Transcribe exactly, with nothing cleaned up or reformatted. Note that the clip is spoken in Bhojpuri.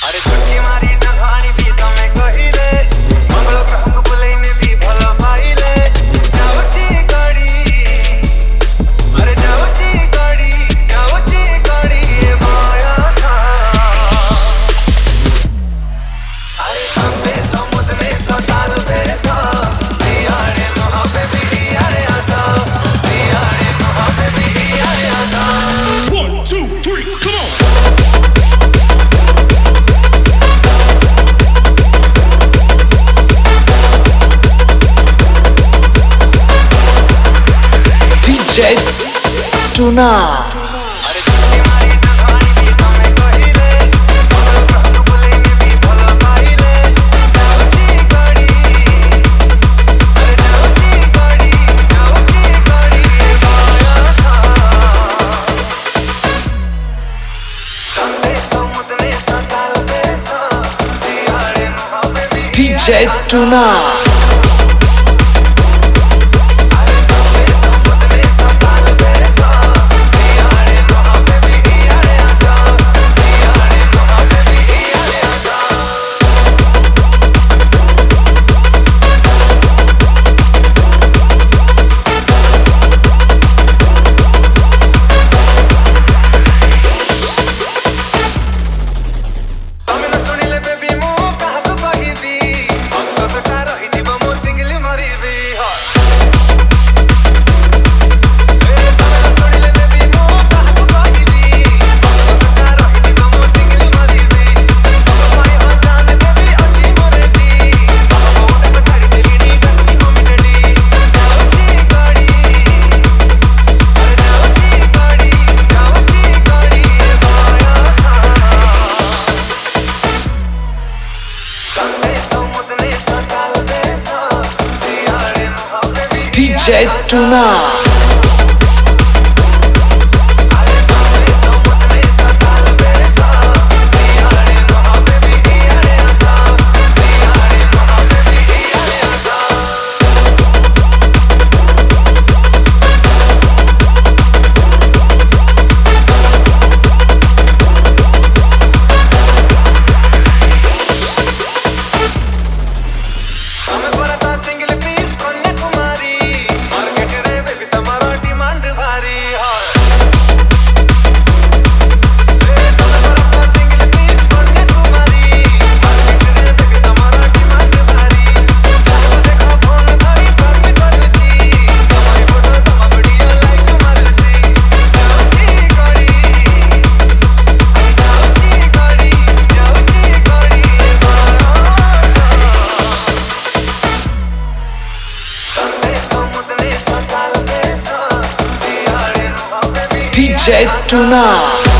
अरे छुट्टी मारी जघानी भी तमे कहिले मंगल ग्रह बुलैने भी भल पाइले जाउची गडी अरे जाउची गडी जाउची गडी मायासा अरे तमे समुद्र में सताल बेसा सियारे मोहब्बत भी अरे आसा सियारे मोहब्बत भी अरे आसा one two three come on D J Tuna अरे छुट्टी मारी जघानी भी तमे कहिले मंगल ग्रह बुलैने भी भल पाइले जाउची गडी अरे जाउची गडी जाउची गडी मायासा तमे समुद्र में सताल बेसा सियारे मोहब्बत भी D J Tuna D J Tuna D J Tuna